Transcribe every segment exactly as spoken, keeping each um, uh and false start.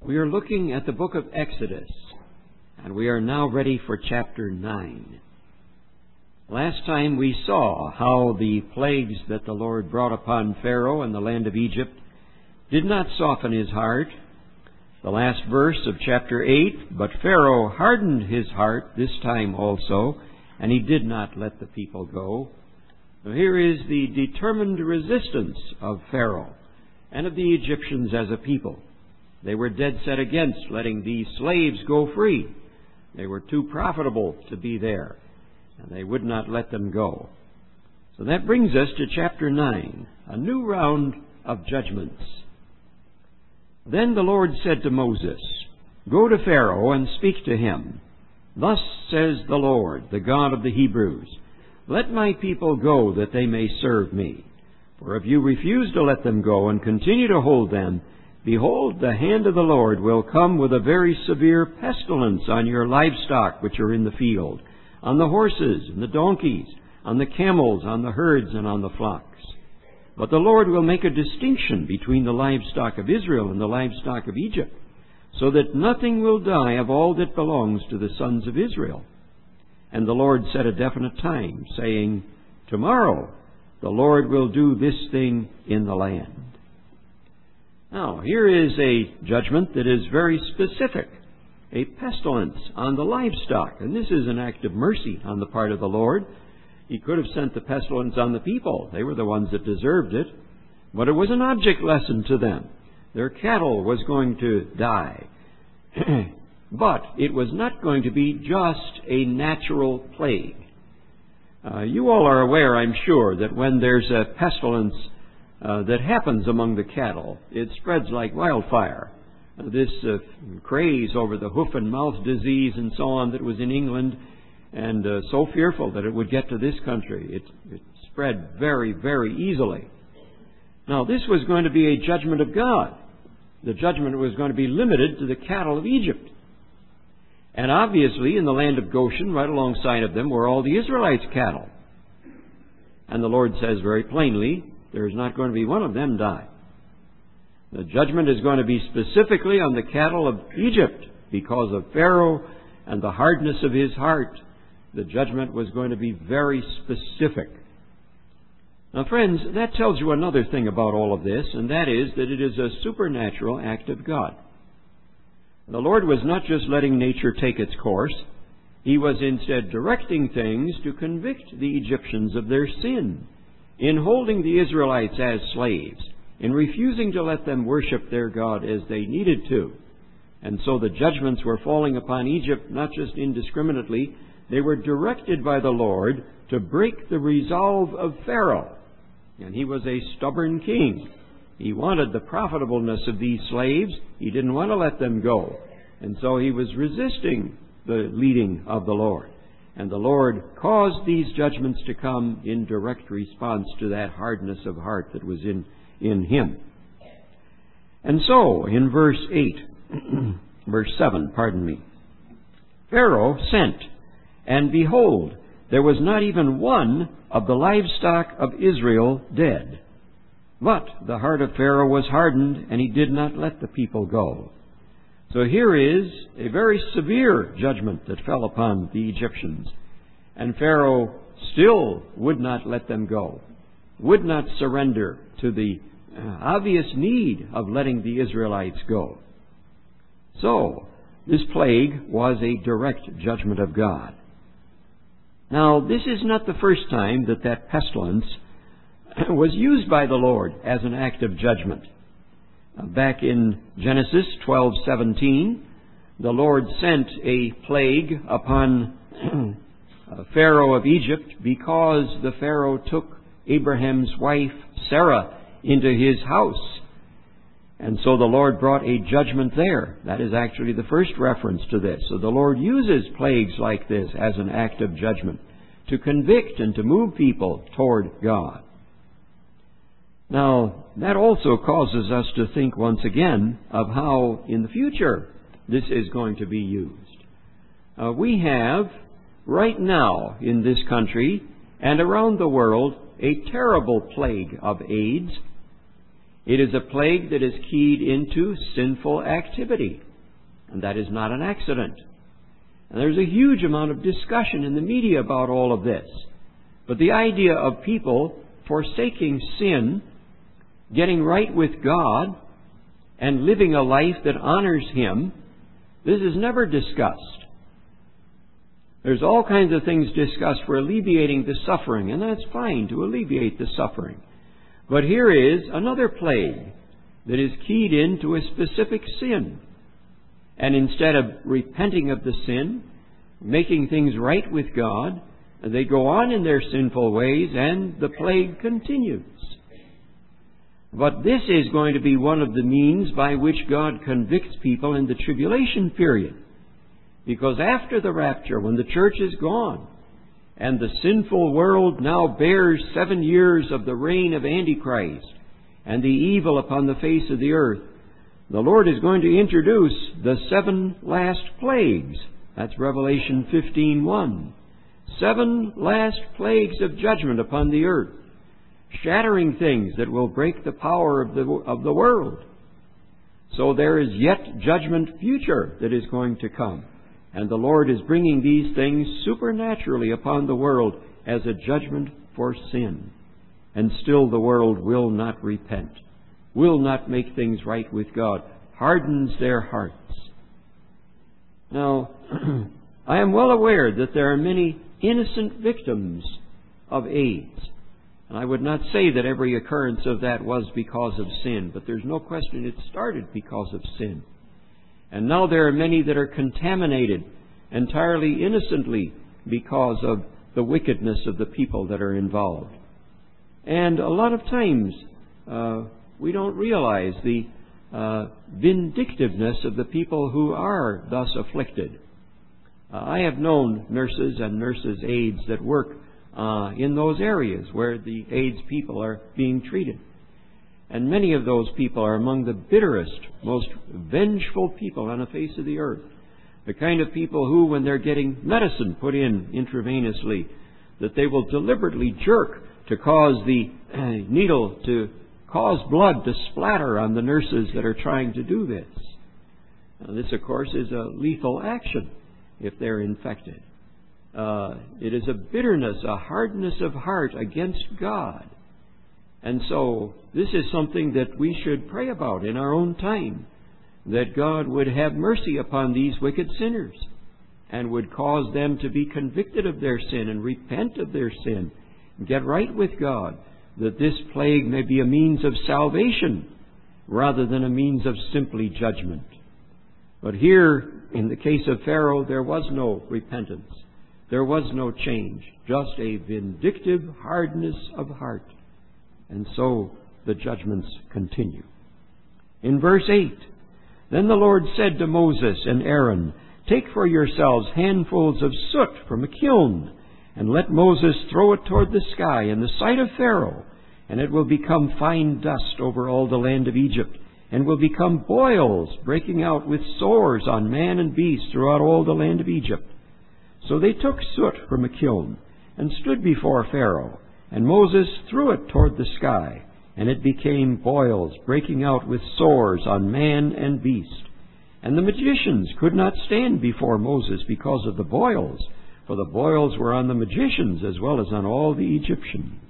We are looking at the book of Exodus, and we are now ready for chapter nine. Last time we saw how the plagues that the Lord brought upon Pharaoh and the land of Egypt did not soften his heart. The last verse of chapter eight, but Pharaoh hardened his heart this time also, and he did not let the people go. So here is the determined resistance of Pharaoh and of the Egyptians as a people. They were dead set against letting these slaves go free. They were too profitable to be there, and they would not let them go. So that brings us to chapter nine, a new round of judgments. Then the Lord said to Moses, "Go to Pharaoh and speak to him. Thus says the Lord, the God of the Hebrews, let my people go that they may serve me. For if you refuse to let them go and continue to hold them, behold, the hand of the Lord will come with a very severe pestilence on your livestock which are in the field, on the horses and the donkeys, on the camels, on the herds, and on the flocks. But the Lord will make a distinction between the livestock of Israel and the livestock of Egypt, so that nothing will die of all that belongs to the sons of Israel." And the Lord set a definite time, saying, "Tomorrow the Lord will do this thing in the land." Now, here is a judgment that is very specific, a pestilence on the livestock. And this is an act of mercy on the part of the Lord. He could have sent the pestilence on the people. They were the ones that deserved it. But it was an object lesson to them. Their cattle was going to die. But it was not going to be just a natural plague. Uh, you all are aware, I'm sure, that when there's a pestilence Uh, that happens among the cattle, it spreads like wildfire. Uh, this uh, craze over the hoof and mouth disease and so on that was in England, and uh, so fearful that it would get to this country, it, it spread very, very easily. Now, this was going to be a judgment of God. The judgment was going to be limited to the cattle of Egypt. And obviously, in the land of Goshen, right alongside of them, were all the Israelites' cattle. And the Lord says very plainly, there is not going to be one of them die. The judgment is going to be specifically on the cattle of Egypt because of Pharaoh and the hardness of his heart. The judgment was going to be very specific. Now, friends, that tells you another thing about all of this, and that is that it is a supernatural act of God. The Lord was not just letting nature take its course. He was instead directing things to convict the Egyptians of their sin in holding the Israelites as slaves, in refusing to let them worship their God as they needed to. And so the judgments were falling upon Egypt not just indiscriminately, they were directed by the Lord to break the resolve of Pharaoh. And he was a stubborn king. He wanted the profitableness of these slaves. He didn't want to let them go. And so he was resisting the leading of the Lord. And the Lord caused these judgments to come in direct response to that hardness of heart that was in, in him. And so, in verse eight, verse seven, pardon me, Pharaoh sent, and behold, there was not even one of the livestock of Israel dead. But the heart of Pharaoh was hardened, and he did not let the people go. So here is a very severe judgment that fell upon the Egyptians. And Pharaoh still would not let them go, would not surrender to the obvious need of letting the Israelites go. So, this plague was a direct judgment of God. Now, this is not the first time that that pestilence was used by the Lord as an act of judgment. Back in Genesis twelve seventeen, the Lord sent a plague upon Pharaoh of Egypt because the Pharaoh took Abraham's wife Sarah into his house. And so the Lord brought a judgment there. That is actually the first reference to this. So the Lord uses plagues like this as an act of judgment to convict and to move people toward God. Now, that also causes us to think once again of how in the future this is going to be used. Uh, we have right now in this country and around the world a terrible plague of AIDS. It is a plague that is keyed into sinful activity, and that is not an accident. And there's a huge amount of discussion in the media about all of this. But the idea of people forsaking sin, getting right with God, and living a life that honors Him, this is never discussed. There's all kinds of things discussed for alleviating the suffering, and that's fine to alleviate the suffering. But here is another plague that is keyed into a specific sin. And instead of repenting of the sin, making things right with God, they go on in their sinful ways, and the plague continues. But this is going to be one of the means by which God convicts people in the tribulation period. Because after the rapture, when the church is gone, and the sinful world now bears seven years of the reign of Antichrist and the evil upon the face of the earth, the Lord is going to introduce the seven last plagues. That's Revelation fifteen one. Seven last plagues of judgment upon the earth, shattering things that will break the power of the, of the world. So there is yet judgment future that is going to come. And the Lord is bringing these things supernaturally upon the world as a judgment for sin. And still the world will not repent, will not make things right with God, hardens their hearts. Now, I am well aware that there are many innocent victims of AIDS. And I would not say that every occurrence of that was because of sin, but there's no question it started because of sin. And now there are many that are contaminated entirely innocently because of the wickedness of the people that are involved. And a lot of times uh, we don't realize the uh, vindictiveness of the people who are thus afflicted. Uh, I have known nurses and nurses' aides that work uh, in those areas where the AIDS people are being treated. And many of those people are among the bitterest, most vengeful people on the face of the earth. The kind of people who, when they're getting medicine put in intravenously, that they will deliberately jerk to cause the needle to cause blood to splatter on the nurses that are trying to do this. Now, this, of course, is a lethal action if they're infected. Uh, it is a bitterness, a hardness of heart against God. And so this is something that we should pray about in our own time, that God would have mercy upon these wicked sinners and would cause them to be convicted of their sin and repent of their sin and get right with God, that this plague may be a means of salvation rather than a means of simply judgment. But here, in the case of Pharaoh, there was no repentance. There was no change, just a vindictive hardness of heart. And so the judgments continue. In verse eight, then the Lord said to Moses and Aaron, take for yourselves handfuls of soot from a kiln, and let Moses throw it toward the sky in the sight of Pharaoh, and it will become fine dust over all the land of Egypt, and will become boils breaking out with sores on man and beast throughout all the land of Egypt. So they took soot from a kiln, and stood before Pharaoh, and Moses threw it toward the sky, and it became boils breaking out with sores on man and beast. And the magicians could not stand before Moses because of the boils, for the boils were on the magicians as well as on all the Egyptians.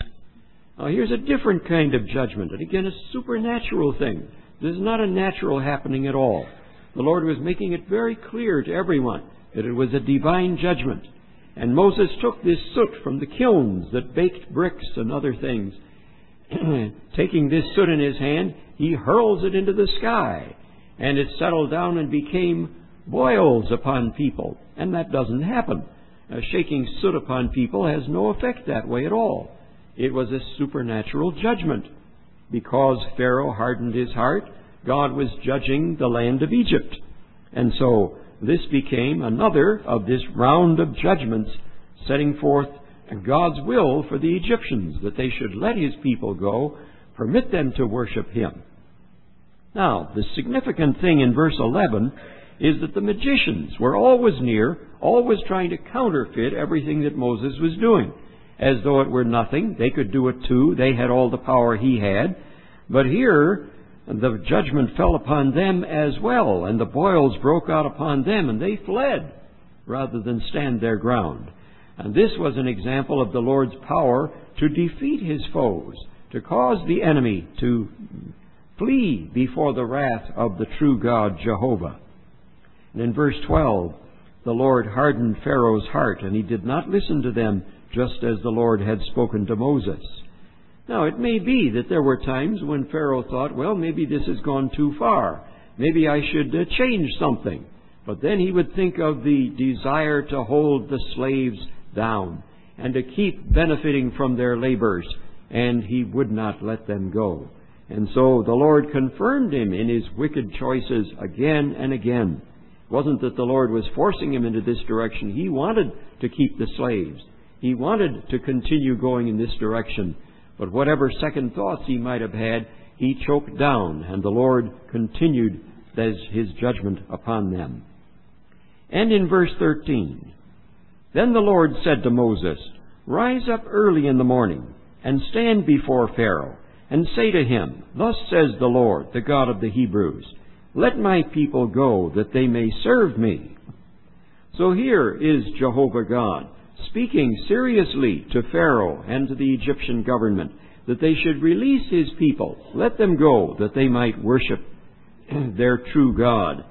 Now here's a different kind of judgment, and again a supernatural thing. This is not a natural happening at all. The Lord was making it very clear to everyone that it was a divine judgment. And Moses took this soot from the kilns that baked bricks and other things. Taking this soot in his hand, he hurls it into the sky, and it settled down and became boils upon people. And that doesn't happen. Uh, shaking soot upon people has no effect that way at all. It was a supernatural judgment. Because Pharaoh hardened his heart, God was judging the land of Egypt. And so this became another of this round of judgments, setting forth God's will for the Egyptians, that they should let His people go, permit them to worship Him. Now, the significant thing in verse eleven is that the magicians were always near, always trying to counterfeit everything that Moses was doing, as though it were nothing. They could do it too. They had all the power he had. But here, the judgment fell upon them as well, and the boils broke out upon them, and they fled rather than stand their ground. And this was an example of the Lord's power to defeat His foes, to cause the enemy to flee before the wrath of the true God, Jehovah. And in verse twelve, the Lord hardened Pharaoh's heart, and he did not listen to them, just as the Lord had spoken to Moses. Now, it may be that there were times when Pharaoh thought, well, maybe this has gone too far. Maybe I should uh, change something. But then he would think of the desire to hold the slaves down and to keep benefiting from their labors, and he would not let them go. And so the Lord confirmed him in his wicked choices again and again. It wasn't that the Lord was forcing him into this direction. He wanted to keep the slaves. He wanted to continue going in this direction. But whatever second thoughts he might have had, he choked down, and the Lord continued as His judgment upon them. And in verse thirteen, then the Lord said to Moses, rise up early in the morning, and stand before Pharaoh, and say to him, thus says the Lord, the God of the Hebrews, let my people go, that they may serve me. So here is Jehovah God speaking seriously to Pharaoh and to the Egyptian government, that they should release his people, let them go, that they might worship their true God.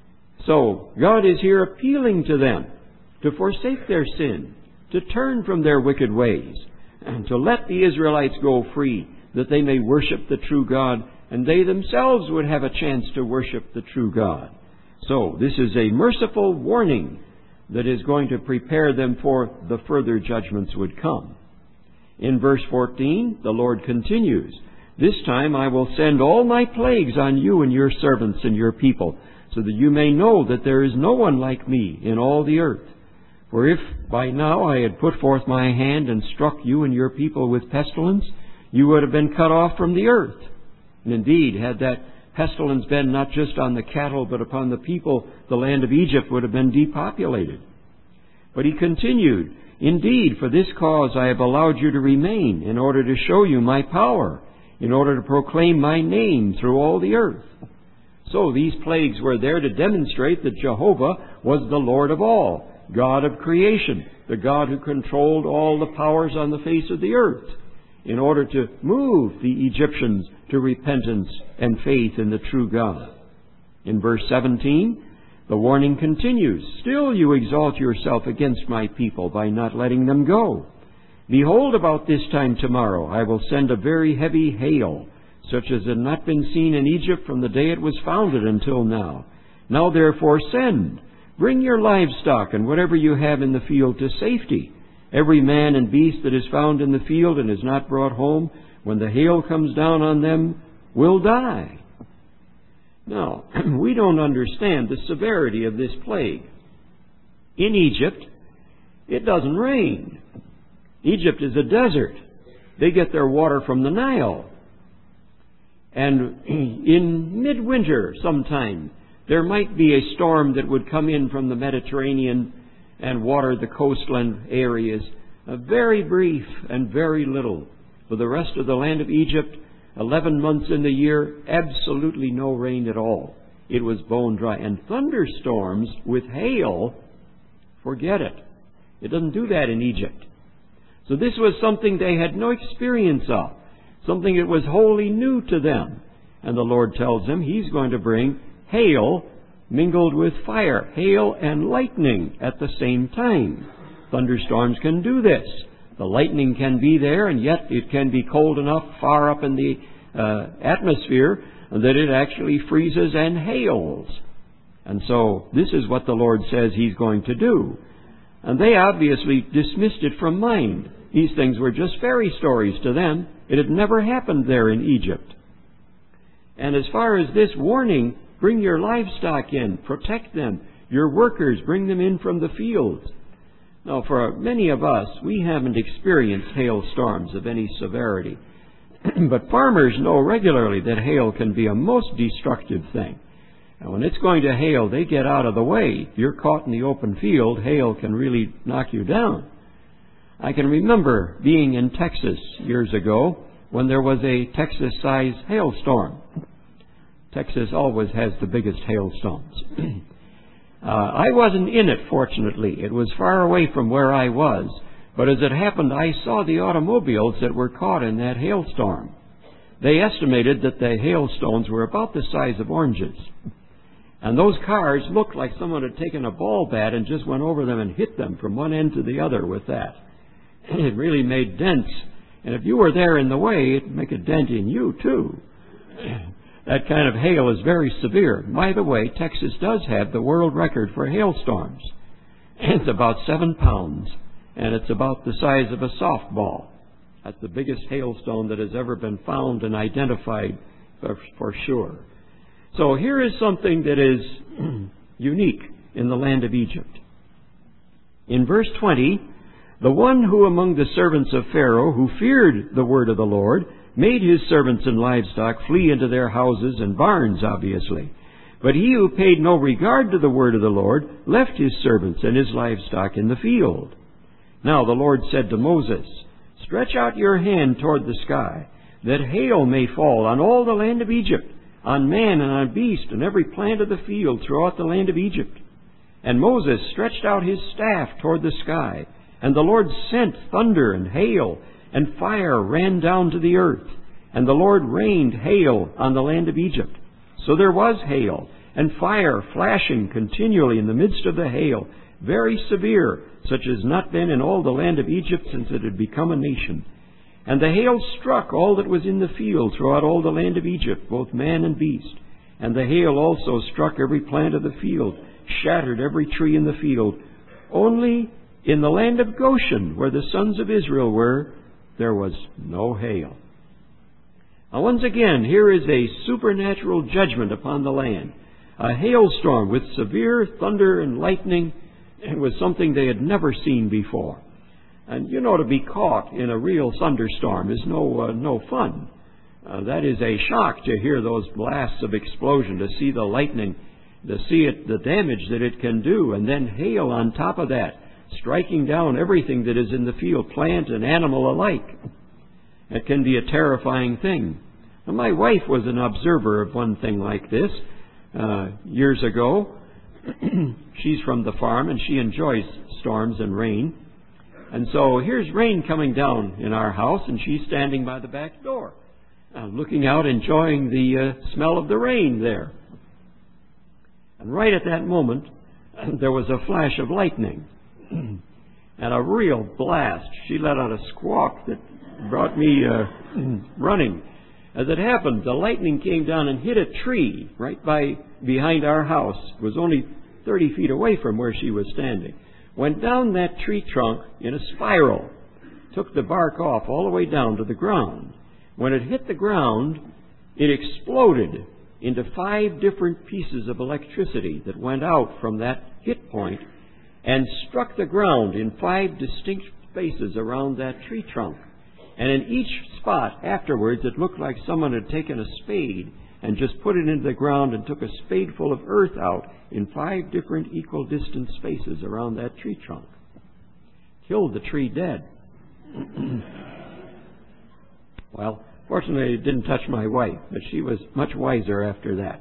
So God is here appealing to them to forsake their sin, to turn from their wicked ways, and to let the Israelites go free, that they may worship the true God, and they themselves would have a chance to worship the true God. So this is a merciful warning that is going to prepare them for the further judgments would come. In verse fourteen, the Lord continues, this time I will send all my plagues on you and your servants and your people, so that you may know that there is no one like me in all the earth. For if by now I had put forth my hand and struck you and your people with pestilence, you would have been cut off from the earth. And indeed, had that pestilence been not just on the cattle, but upon the people, the land of Egypt would have been depopulated. But he continued, indeed, for this cause I have allowed you to remain, in order to show you my power, in order to proclaim my name through all the earth. So these plagues were there to demonstrate that Jehovah was the Lord of all, God of creation, the God who controlled all the powers on the face of the earth, in order to move the Egyptians to repentance and faith in the true God. In verse seventeen, the warning continues, still you exalt yourself against my people by not letting them go. Behold, about this time tomorrow I will send a very heavy hail, such as had not been seen in Egypt from the day it was founded until now. Now therefore send, bring your livestock and whatever you have in the field to safety. Every man and beast that is found in the field and is not brought home, when the hail comes down on them, will die. Now, we don't understand the severity of this plague. In Egypt, it doesn't rain. Egypt is a desert. They get their water from the Nile. And in midwinter sometime, there might be a storm that would come in from the Mediterranean and water the coastland areas, uh, very brief and very little. For the rest of the land of Egypt, eleven months in the year, absolutely no rain at all. It was bone dry. And thunderstorms with hail, forget it. It doesn't do that in Egypt. So this was something they had no experience of, something that was wholly new to them. And the Lord tells them He's going to bring hail mingled with fire, hail and lightning at the same time. Thunderstorms can do this. The lightning can be there, and yet it can be cold enough far up in the uh, atmosphere that it actually freezes and hails. And so this is what the Lord says He's going to do. And they obviously dismissed it from mind. These things were just fairy stories to them. It had never happened there in Egypt. And as far as this warning, bring your livestock in, protect them. Your workers, bring them in from the fields. Now, for many of us, we haven't experienced hailstorms of any severity. But farmers know regularly that hail can be a most destructive thing. And when it's going to hail, they get out of the way. If you're caught in the open field, hail can really knock you down. I can remember being in Texas years ago when there was a Texas-sized hailstorm. Texas always has the biggest hailstones. uh, I wasn't in it, fortunately. It was far away from where I was. But as it happened, I saw the automobiles that were caught in that hailstorm. They estimated that the hailstones were about the size of oranges. And those cars looked like someone had taken a ball bat and just went over them and hit them from one end to the other with that. And it really made dents. And if you were there in the way, it'd make a dent in you, too. That kind of hail is very severe. By the way, Texas does have the world record for hailstorms. It's about seven pounds, and it's about the size of a softball. That's the biggest hailstone that has ever been found and identified for, for sure. So here is something that is unique in the land of Egypt. In verse twenty, the one who among the servants of Pharaoh, who feared the word of the Lord, made his servants and livestock flee into their houses and barns, obviously. But he who paid no regard to the word of the Lord left his servants and his livestock in the field. Now the Lord said to Moses, "Stretch out your hand toward the sky, that hail may fall on all the land of Egypt, on man and on beast, and every plant of the field throughout the land of Egypt." And Moses stretched out his staff toward the sky, and the Lord sent thunder and hail, and fire ran down to the earth. And the Lord rained hail on the land of Egypt. So there was hail, and fire flashing continually in the midst of the hail, very severe, such as not been in all the land of Egypt since it had become a nation. And the hail struck all that was in the field throughout all the land of Egypt, both man and beast. And the hail also struck every plant of the field, shattered every tree in the field. Only in the land of Goshen, where the sons of Israel were, there was no hail. Now once again, here is a supernatural judgment upon the land. A hailstorm with severe thunder and lightning. It was something they had never seen before. And you know, to be caught in a real thunderstorm is no uh, no fun. Uh, that is a shock to hear those blasts of explosion, to see the lightning, to see it, the damage that it can do, and then hail on top of that, striking down everything that is in the field, plant and animal alike. It can be a terrifying thing. Now, my wife was an observer of one thing like this uh, years ago. She's from the farm, and she enjoys storms and rain. And so here's rain coming down in our house, and she's standing by the back door, uh, looking out, enjoying the uh, smell of the rain there. And right at that moment, there was a flash of lightning and a real blast. She let out a squawk that brought me uh, running. As it happened, the lightning came down and hit a tree right by behind our house. It was only thirty feet away from where she was standing. Went down that tree trunk in a spiral, took the bark off all the way down to the ground. When it hit the ground, it exploded into five different pieces of electricity that went out from that hit point and struck the ground in five distinct spaces around that tree trunk. And in each spot afterwards, it looked like someone had taken a spade and just put it into the ground and took a spadeful of earth out in five different equal distance spaces around that tree trunk. Killed the tree dead. Well, fortunately it didn't touch my wife, but she was much wiser after that.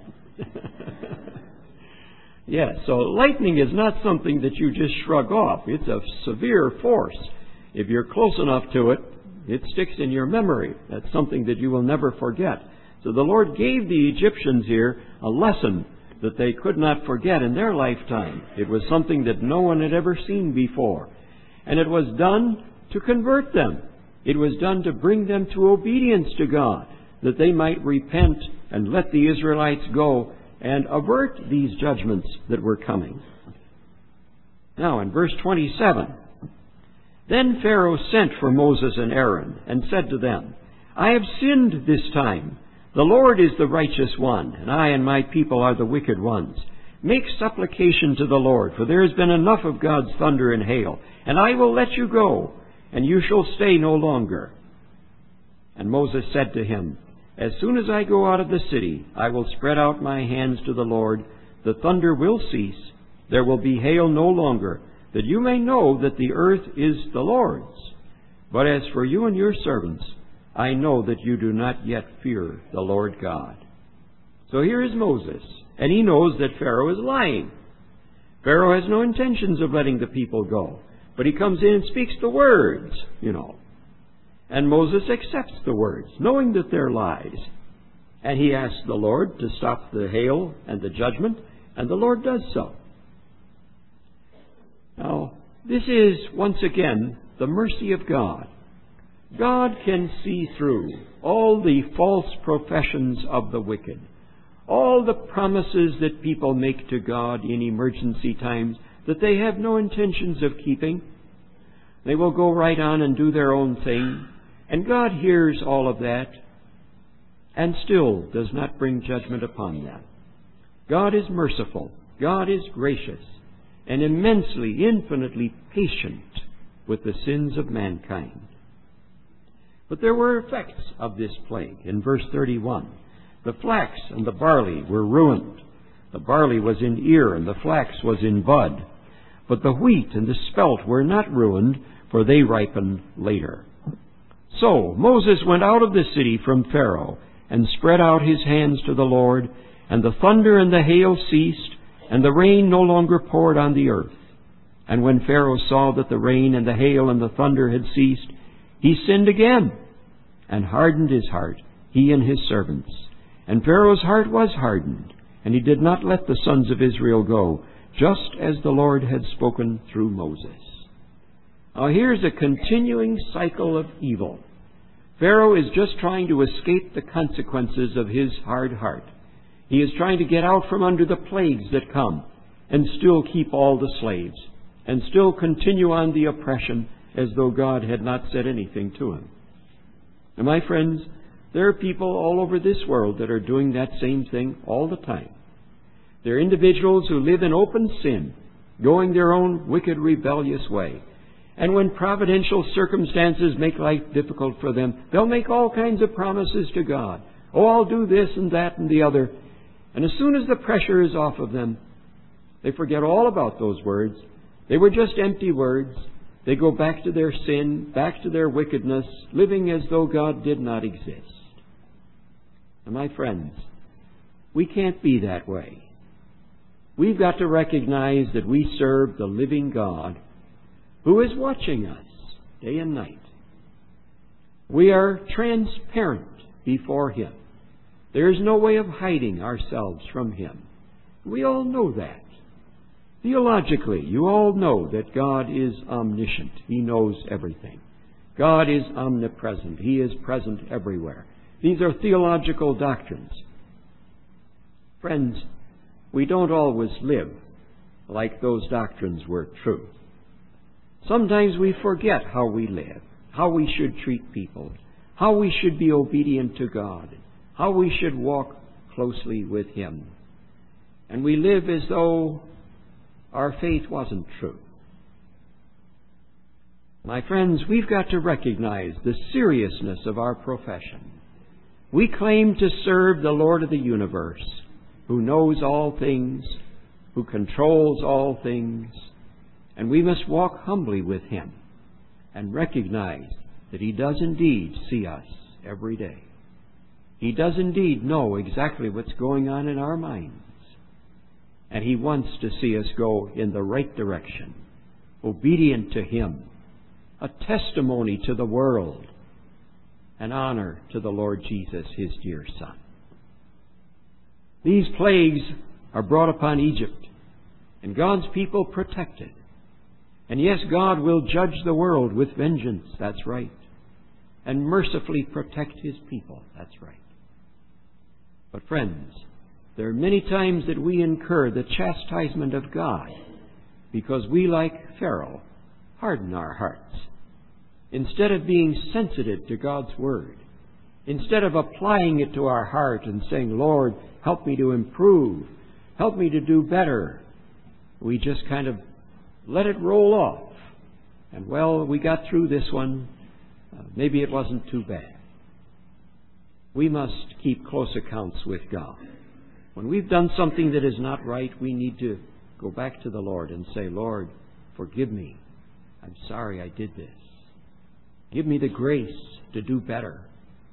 Yes, so lightning is not something that you just shrug off. It's a severe force. If you're close enough to it, it sticks in your memory. That's something that you will never forget. So the Lord gave the Egyptians here a lesson that they could not forget in their lifetime. It was something that no one had ever seen before. And it was done to convert them. It was done to bring them to obedience to God, that they might repent and let the Israelites go and avert these judgments that were coming. Now in verse twenty-seven, then Pharaoh sent for Moses and Aaron and said to them, I have sinned this time. The Lord is the righteous one, and I and my people are the wicked ones. Make supplication to the Lord, for there has been enough of God's thunder and hail, and I will let you go, and you shall stay no longer. And Moses said to him, As soon as I go out of the city, I will spread out my hands to the Lord. The thunder will cease. There will be hail no longer, that you may know that the earth is the Lord's. But as for you and your servants, I know that you do not yet fear the Lord God." So here is Moses, and he knows that Pharaoh is lying. Pharaoh has no intentions of letting the people go, but he comes in and speaks the words, you know. And Moses accepts the words, knowing that they're lies. And he asks the Lord to stop the hail and the judgment, and the Lord does so. Now, this is, once again, the mercy of God. God can see through all the false professions of the wicked, all the promises that people make to God in emergency times that they have no intentions of keeping. They will go right on and do their own thing, and God hears all of that and still does not bring judgment upon them. God is merciful, God is gracious, and immensely, infinitely patient with the sins of mankind. But there were effects of this plague. In verse thirty-one, the flax and the barley were ruined. The barley was in ear, and the flax was in bud. But the wheat and the spelt were not ruined, for they ripened later. So Moses went out of the city from Pharaoh, and spread out his hands to the Lord, and the thunder and the hail ceased, and the rain no longer poured on the earth. And when Pharaoh saw that the rain and the hail and the thunder had ceased, he sinned again, and hardened his heart, he and his servants. And Pharaoh's heart was hardened, and he did not let the sons of Israel go, just as the Lord had spoken through Moses. Now here's a continuing cycle of evil. Pharaoh is just trying to escape the consequences of his hard heart. He is trying to get out from under the plagues that come, and still keep all the slaves, and still continue on the oppression as though God had not said anything to him. And my friends, there are people all over this world that are doing that same thing all the time. There are individuals who live in open sin, going their own wicked, rebellious way. And when providential circumstances make life difficult for them, they'll make all kinds of promises to God. Oh, I'll do this and that and the other. And as soon as the pressure is off of them, they forget all about those words. They were just empty words. They go back to their sin, back to their wickedness, living as though God did not exist. And my friends, we can't be that way. We've got to recognize that we serve the living God who is watching us day and night. We are transparent before Him. There is no way of hiding ourselves from Him. We all know that. Theologically, you all know that God is omniscient. He knows everything. God is omnipresent. He is present everywhere. These are theological doctrines. Friends, we don't always live like those doctrines were true. Sometimes we forget how we live, how we should treat people, how we should be obedient to God, how we should walk closely with Him. And we live as though our faith wasn't true. My friends, we've got to recognize the seriousness of our profession. We claim to serve the Lord of the universe, who knows all things, who controls all things, and we must walk humbly with Him and recognize that He does indeed see us every day. He does indeed know exactly what's going on in our minds. And He wants to see us go in the right direction, obedient to Him, a testimony to the world, an honor to the Lord Jesus, His dear Son. These plagues are brought upon Egypt, and God's people protected. And yes, God will judge the world with vengeance, that's right, and mercifully protect His people, that's right. But friends, there are many times that we incur the chastisement of God because we, like Pharaoh, harden our hearts. Instead of being sensitive to God's Word, instead of applying it to our heart and saying, Lord, help me to improve, help me to do better, we just kind of let it roll off. And well, we got through this one. Uh, maybe it wasn't too bad. We must keep close accounts with God. When we've done something that is not right, we need to go back to the Lord and say, Lord, forgive me. I'm sorry I did this. Give me the grace to do better.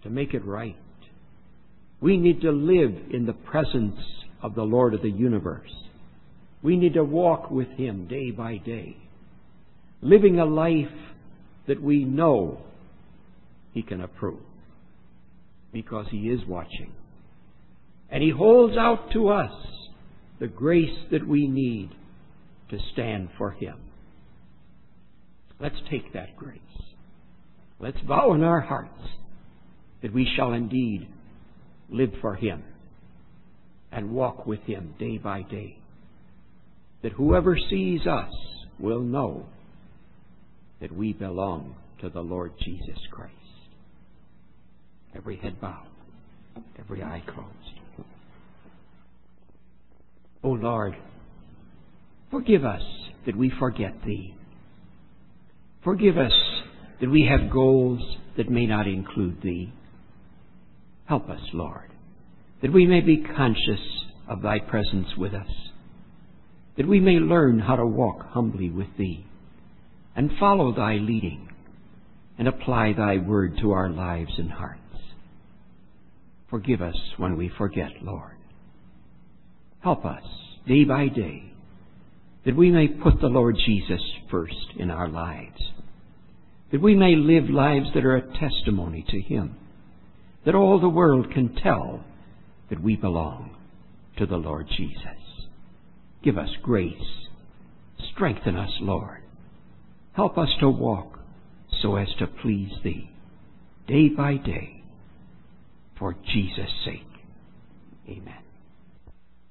to make it right. We need to live in the presence of the Lord of the universe. We need to walk with Him day by day, living a life that we know He can approve, because He is watching. And He holds out to us the grace that we need to stand for Him. Let's take that grace. Let's vow in our hearts that we shall indeed live for Him and walk with Him day by day. That whoever sees us will know that we belong to the Lord Jesus Christ. Every head bowed, every eye closed. O Lord, forgive us that we forget Thee. Forgive us that we have goals that may not include Thee. Help us, Lord, that we may be conscious of Thy presence with us, that we may learn how to walk humbly with Thee and follow Thy leading and apply Thy word to our lives and hearts. Forgive us when we forget, Lord. Help us day by day that we may put the Lord Jesus first in our lives, that we may live lives that are a testimony to Him, that all the world can tell that we belong to the Lord Jesus. Give us grace. Strengthen us, Lord. Help us to walk so as to please Thee day by day. For Jesus' sake. Amen.